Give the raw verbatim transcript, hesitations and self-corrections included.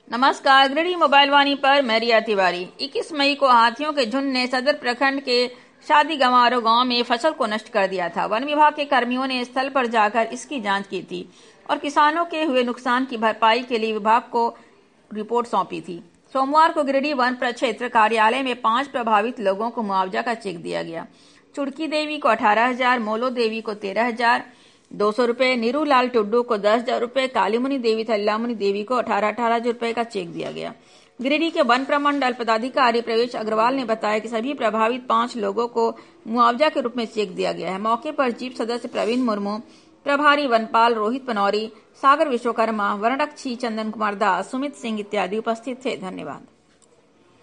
नमस्कार, गिरिडीह मोबाइल वाणी पर मैं रिया तिवारी। इक्कीस मई को हाथियों के झुंड ने सदर प्रखंड के शादी गंवारो गांव में फसल को नष्ट कर दिया था। वन विभाग के कर्मियों ने स्थल पर जाकर इसकी जांच की थी और किसानों के हुए नुकसान की भरपाई के लिए विभाग को रिपोर्ट सौंपी थी। सोमवार को गिरिडीह वन प्रक्षेत्र कार्यालय में पांच प्रभावित लोगों को मुआवजा का चेक दिया गया। चुड़की देवी को अठारह हजार, मोलो देवी को तेरह हजार दो सौ रुपए, नीरू लाल टुड्डू को दस हजार रुपए, कालीमुनि देवी थल्लामुनि देवी को अठारह अठारह हजार रुपए का चेक दिया गया। गिरिडीह के वन प्रमंडल पदाधिकारी प्रवेश अग्रवाल ने बताया कि सभी प्रभावित पांच लोगों को मुआवजा के रूप में चेक दिया गया है। मौके पर जीप सदस्य प्रवीण मुर्मू, प्रभारी वनपाल रोहित पनौरी, सागर विश्वकर्मा, वनरक्षी चंदन कुमार दास, सुमित सिंह इत्यादि उपस्थित थे। धन्यवाद।